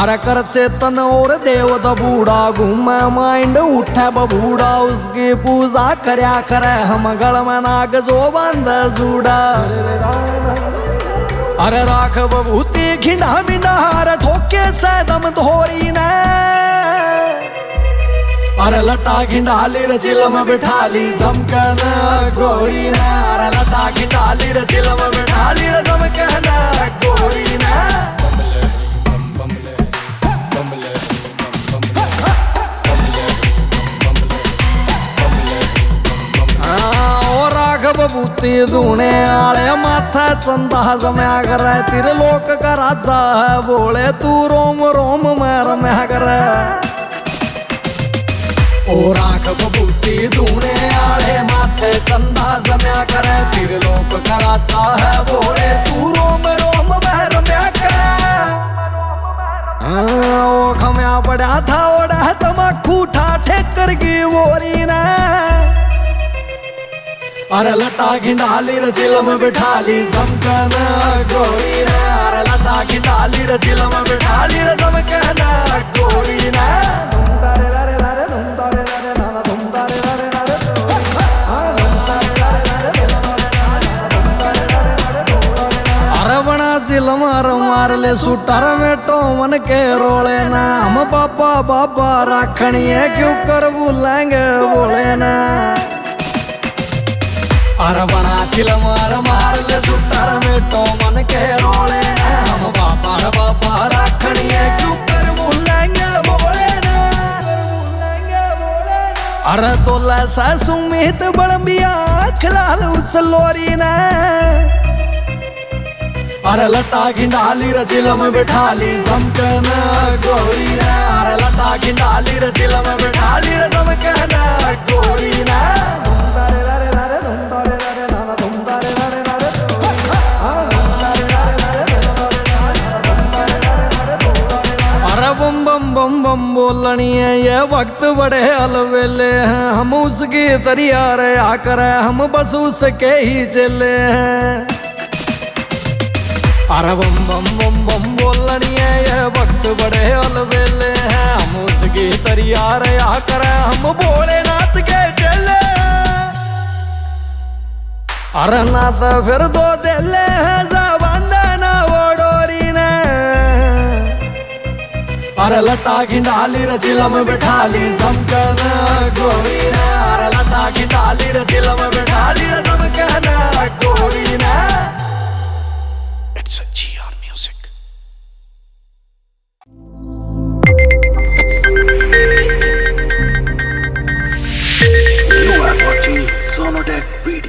अरे कर चेतन और देव बूढ़ा घूमे माइंड उठे बबूढ़ा उसकी पूजा करया करे हम गल में नाग जो बंद जूड़ा अरे राख बबूती घिंडा बिनार ठोके सदम धोरी ने अरे लटा घिंडाली रे चिलम बिठाली जमकन गोरी ने अरे लटा घिंडाली रे चिलम बिठाली रे जमकन गोरी ने बबूती दूने आले माथा चंदा जमया करे तेरे लोक का राजा है बोले तू रोम रोम में रमया करे और आंख बबूती दूने आले माथे चंदा जमया करे तेरे लोक का राजा है बोले तू रोम रोम में रमया करे ओ खमया पड़ा था ओढ़ा तमाकू ठाठे कर गी वोरी ने अरे लटा घिंडाली रे चिलम बिठाली जमकन गोरी ने अरे लटा घिंडाली रे चिलम बिठाली रे जमकन गोरी ने अरे बना चिलम मार ले सुटर में टोमन के रोले ना हम पापा बाबा राखणिए क्यों कर बुलाएंगे बोले ना अरे बना चिलम मार ले सुटर में तो मन के रोले हम बाबा राखणिए क्यों कर बुलाएंगे बोले ना अरे तो लैसा सुमित बड़बिया खिलाल उस लोरी ने अरे लटा घिंडाली रे चिलम बिठाली जमकन गोरी ने अरे लटा घिंडाली रे चिलम बिठाली रे जमकन गोरी ने बम बम बम बम बोलनी है ये वक्त बड़े अलवेले हैं हम उसकी तरिया रे आकर हम बस उसके ही चले हैं अरे बम बम बम बम बोलनी है ये वक्त बड़े अलवेले हैं हम उसकी तरिया रे आकर हम भोलेनाथ के चले अरे नाथ फिर दो दिले हैं जबंदना वो डोरी ने अरे लटा घिंडाली रे चिलम बिठाली जमकन गोरी ने अरे लटा घिंडाली रे चिलम बिठाली रे जमकन गोरी ने It's a GR Music. You are watching Sonodec Video.